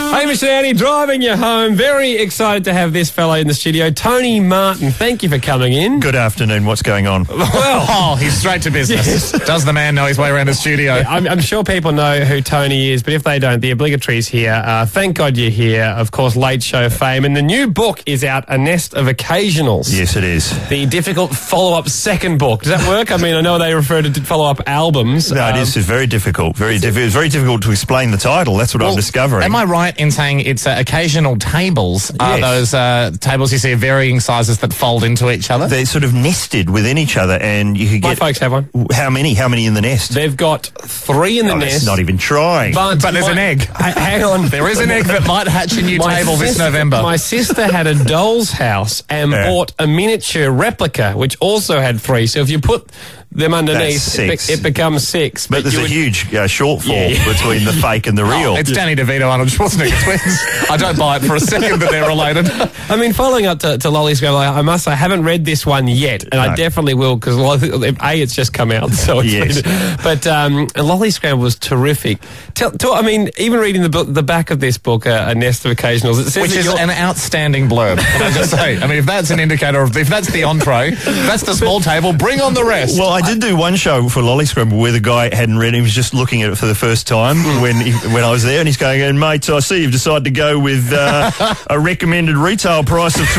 Hamish and Andy driving you home. Very excited to have this fellow in the studio, Tony Martin. Thank you for coming in. Good afternoon. What's going on? Well, he's straight to business. Yes. Does the man know his way around the studio? I'm sure people know who Tony is, but if they don't, the obligatory's here. Thank God you're here. Of course, Late Show fame. And the new book is out, A Nest of Occasionals. Yes, it is. The difficult follow-up second book. Does that work? I mean, I know they refer to follow-up albums. No, it is. It's very difficult. It's very difficult to explain the title. That's what I'm discovering. Am I right in saying it's occasional tables? Are those tables you see of varying sizes that fold into each other? They're sort of nested within each other, and you could My get... folks have one. How many? How many in the nest? They've got 3 in the nest. That's not even trying. But there's an egg. Hang on. There is an egg that might hatch a new table this November. My sister had a doll's house and bought a miniature replica, which also had 3. So if you put them underneath, it becomes 6. But there's a huge shortfall between the fake and the real. It's Danny DeVito, Arnold Schwarzenegger twins. I don't buy it for a second that they're related. I mean, following up to Lolly Scramble, I must say I haven't read this one yet, and I definitely will, because it's just come out. So it's but Lolly Scramble was terrific. I mean, even reading the back of this book, A Nest of Occasionals, it says which is an outstanding blurb. Can I just say? I mean, if that's an indicator of, if that's the entree, if that's the small table, bring on the rest. Well, I did do one show for Lolly Scramble where the guy hadn't read it. He was just looking at it for the first time when I was there, and he's going, and mates, I see you've decided to go with a recommended retail price of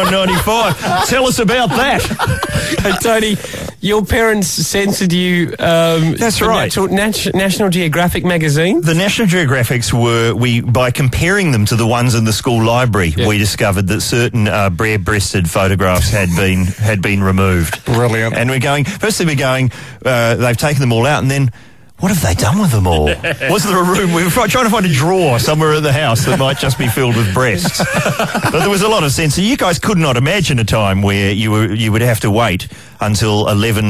$29.95. Tell us about that. Hey, Tony, your parents censored you. That's right. National Geographic magazine. The National Geographics by comparing them to the ones in the school library, we discovered that certain bare-breasted photographs had been removed. Brilliant. And we're going, they've taken them all out, and then, what have they done with them all? Was there a room? We were trying to find a drawer somewhere in the house that might just be filled with breasts. But there was a lot of censor. You guys could not imagine a time where you would have to wait until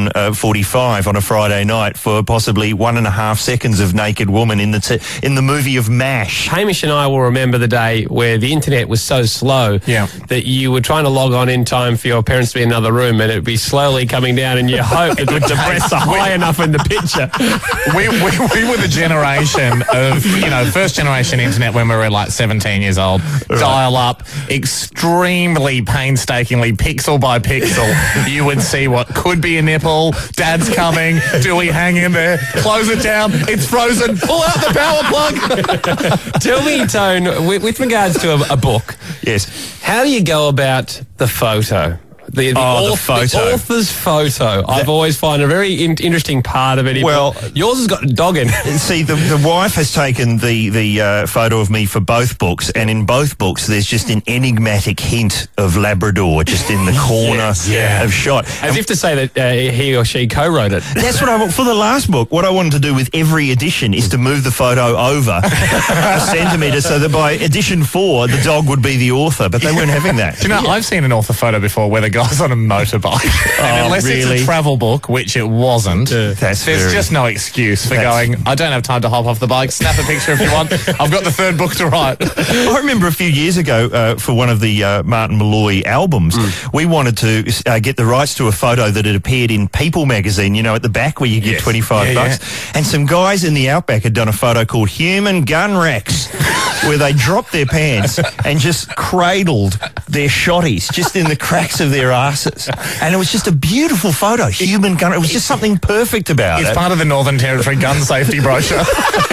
11:45 on a Friday night for possibly 1.5 seconds of naked woman in the movie of MASH. Hamish and I will remember the day where the internet was so slow that you were trying to log on in time for your parents to be in another room, and it would be slowly coming down, and you hope that the breasts are high enough in the picture. We were the generation of, first generation internet when we were like 17 years old. Right. Dial up, extremely painstakingly, pixel by pixel, you would see what could be a nipple. Dad's coming. Do we hang in there? Close it down. It's frozen. Pull out the power plug. Tell me, Tone, with regards to a book. Yes. How do you go about the photo? The author's photo. I've always found a very interesting part of it. Well, yours has got a dog in it. See, the wife has taken the photo of me for both books, and in both books there's just an enigmatic hint of Labrador just in the corner of shot. As if to say that he or she co-wrote it. That's what I want. For the last book, what I wanted to do with every edition is to move the photo over a centimetre so that by edition 4 the dog would be the author, but they weren't having that. Do you know, I've seen an author photo before where the guy's on a motorbike. And unless it's a travel book, which it wasn't, there's just no excuse for going, I don't have time to hop off the bike, snap a picture if you want, I've got the 3rd book to write. I remember a few years ago, for one of the Martin Molloy albums, we wanted to get the rights to a photo that had appeared in People magazine, at the back where you get 25 bucks. And some guys in the Outback had done a photo called Human Gun Racks, where they dropped their pants and just cradled their shotties just in the cracks of their asses. And it was just a beautiful photo. Human gun. It was just something perfect about it. It's part of the Northern Territory gun safety brochure.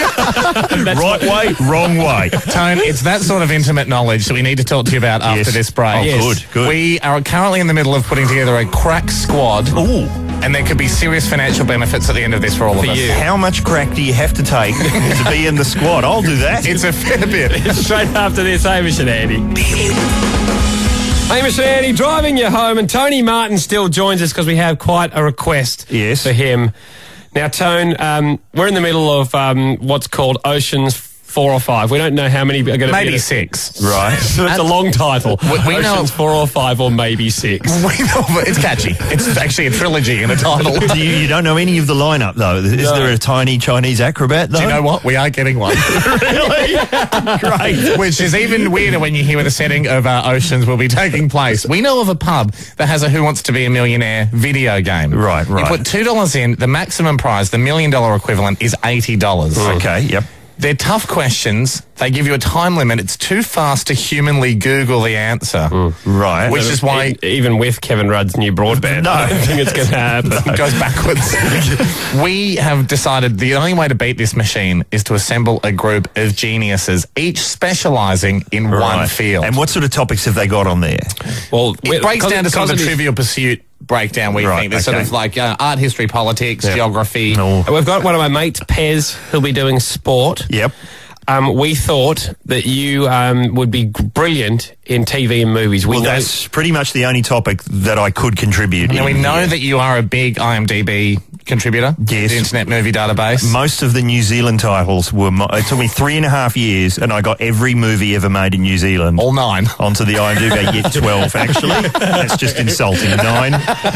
Right way, wrong way. Tone, it's that sort of intimate knowledge that we need to talk to you about after this break. Oh, good. We are currently in the middle of putting together a crack squad. Ooh. And there could be serious financial benefits at the end of this for all of us. How much crack do you have to take to be in the squad? I'll do that. It's a fair bit. Straight after this, Hamish and Andy. Hamish and Andy driving you home, and Tony Martin still joins us because we have quite a request for him. Now, Tone, we're in the middle of what's called Oceans 4 or 5. We don't know how many are going to be. Maybe 6. Right. So it's a long title. We know Oceans 4 or 5 or maybe 6. We know, but it's catchy. It's actually a trilogy in a title. You don't know any of the lineup, though? Is there a tiny Chinese acrobat, though? Do you know what? We are getting one. Really? Great. Which is even weirder when you hear where the setting of Oceans will be taking place. We know of a pub that has a Who Wants to Be a Millionaire video game. Right. You put $2 in, the maximum prize, the $1 million equivalent, is $80. Okay, yep. They're tough questions. They give you a time limit. It's too fast to humanly Google the answer. Right. Which is why... Even with Kevin Rudd's new broadband, I don't think it's going to happen. It goes backwards. We have decided the only way to beat this machine is to assemble a group of geniuses, each specialising in one field. And what sort of topics have they got on there? Well, it breaks down to sort of a Trivial Pursuit breakdown, we think. There's sort of like art, history, politics, geography. We've got one of my mates, Pez, who'll be doing sport. Yep. We thought that you would be brilliant in TV and movies. Well, that's pretty much the only topic that I could contribute. And we know that you are a big IMDb contributor. Yes. The Internet Movie Database. Most of the New Zealand titles were... It took me 3.5 years, and I got every movie ever made in New Zealand. All 9. Onto the IMDb. Yeah, 12, actually. That's just insulting. 9.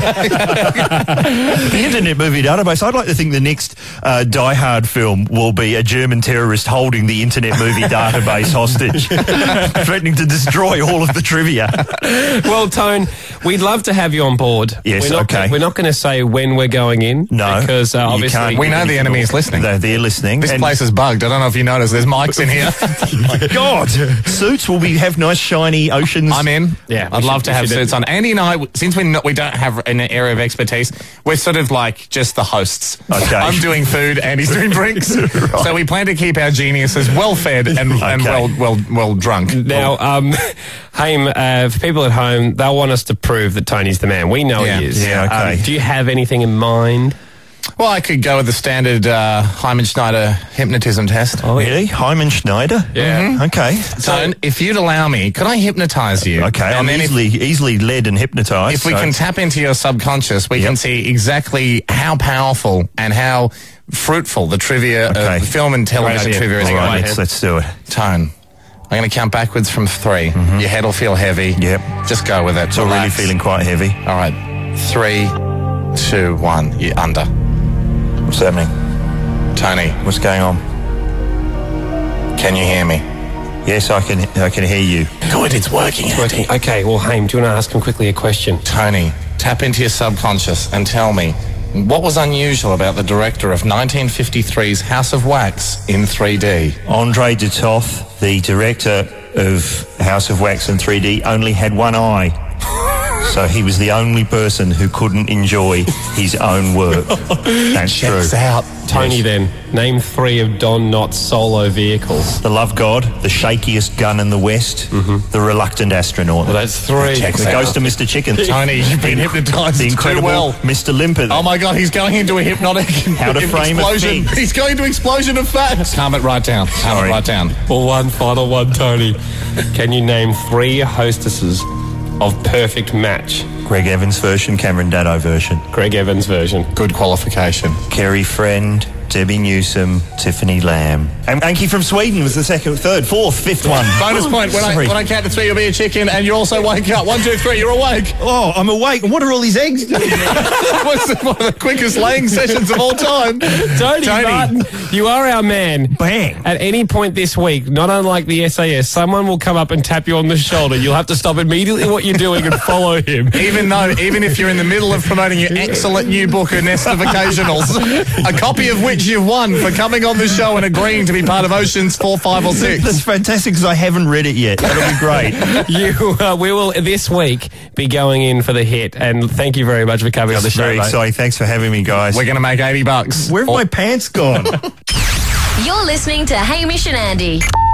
The Internet Movie Database, I'd like to think the next Die Hard film will be a German terrorist holding the Internet Movie Database hostage, threatening to destroy all of the trivia. Well, Tone, we'd love to have you on board. Yes, We're not going to say when we're going in. No, because obviously we know the enemy is listening. They're listening. This place is bugged. I don't know if you noticed. There's mics in here. Oh my God, suits will have nice shiny oceans. I'm in. Yeah, I'd love to have suits on. Andy and I, since we don't have an area of expertise, we're sort of like just the hosts. Okay. I'm doing food, Andy's doing drinks. Right. So we plan to keep our geniuses well fed and well drunk. Now, Haim, for people at home, they'll want us to prove that Tony's the man. We know he is. Yeah, okay. Do you have anything in mind? Well, I could go with the standard Hyman Schneider hypnotism test. Oh, really? Hyman Schneider? Yeah. Mm-hmm. Okay. So, if you'd allow me, could I hypnotise you? Okay, I'm easily led and hypnotised. If we can tap into your subconscious, we can see exactly how powerful and how fruitful the trivia, film and television trivia is. All right, let's do it. Tone, I'm going to count backwards from 3. Mm-hmm. Your head will feel heavy. Yep. Just go with it. It's already feeling quite heavy. All right. 3, 2, 1. You're under. What's happening? Tony. What's going on? Can you hear me? Yes, I can hear you. Good, it's working. Okay, well, Haim, do you want to ask him quickly a question? Tony, tap into your subconscious and tell me, what was unusual about the director of 1953's House of Wax in 3D? Andre de Toth, the director of House of Wax in 3D, only had one eye. So he was the only person who couldn't enjoy his own work. That's true. Checks out. Tony, then, name 3 of Don Knotts' solo vehicles. The Love God, the shakiest gun in the West, the Reluctant Astronaut. Well, that's 3. The Ghost of Mr. Chicken. Tony, you've been hypnotised The incredible too well. Mr. Limpet. Oh my God, he's going into a hypnotic How to frame explosion. a thing. He's going to explosion of facts. Calm it right down. Calm it right down. Well, one final one, Tony. Can you name 3 hostesses of Perfect Match? Greg Evans version, Cameron Daddo version. Greg Evans version. Good qualification. Kerry Friend, Debbie Newsom, Tiffany Lamb. And Anki from Sweden was the 2nd, 3rd, 4th, 5th one. Bonus point. When I count to 3, you'll be a chicken, and you also wake up. 1, 2, 3, you're awake. Oh, I'm awake. And what are all these eggs doing? What's one of the quickest laying sessions of all time? Tony Martin, you are our man. Bang. At any point this week, not unlike the SAS, someone will come up and tap you on the shoulder. You'll have to stop immediately what you're doing and follow him. Even if you're in the middle of promoting your excellent new book, A Nest of Occasionals, a copy of which you've won for coming on the show and agreeing to be part of Oceans 4, 5 or 6. That's fantastic because I haven't read it yet. That'll be great. We will this week be going in for the hit, and thank you very much for coming on the show. Very exciting. Thanks for having me, guys. We're going to make $80. Where have my pants gone? You're listening to Hamish and Andy.